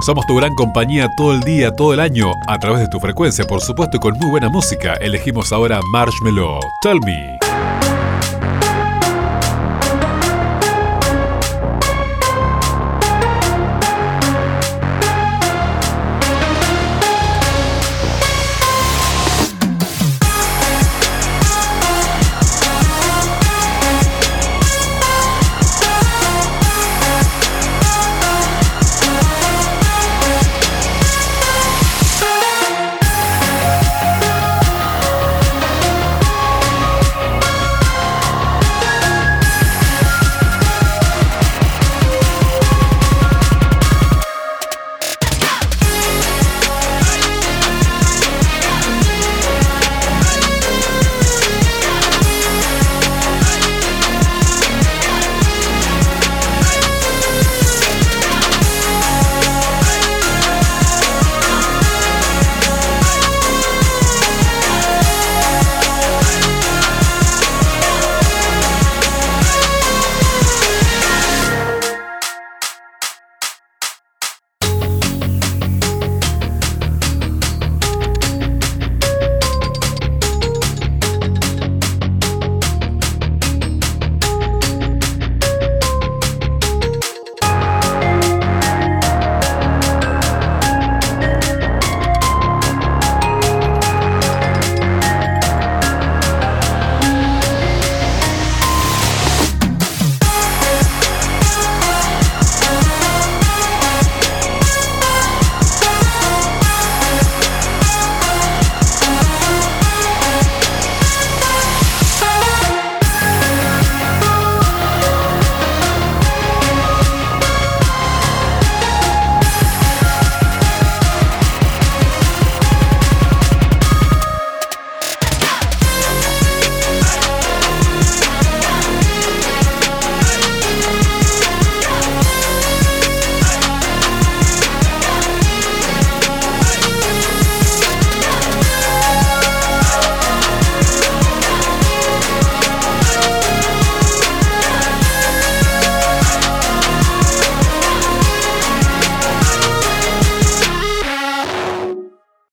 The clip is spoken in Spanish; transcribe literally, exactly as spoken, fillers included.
Somos tu gran compañía todo el día, todo el año, a través de tu frecuencia, por supuesto, y con muy buena música. Elegimos ahora Marshmello, Tell Me.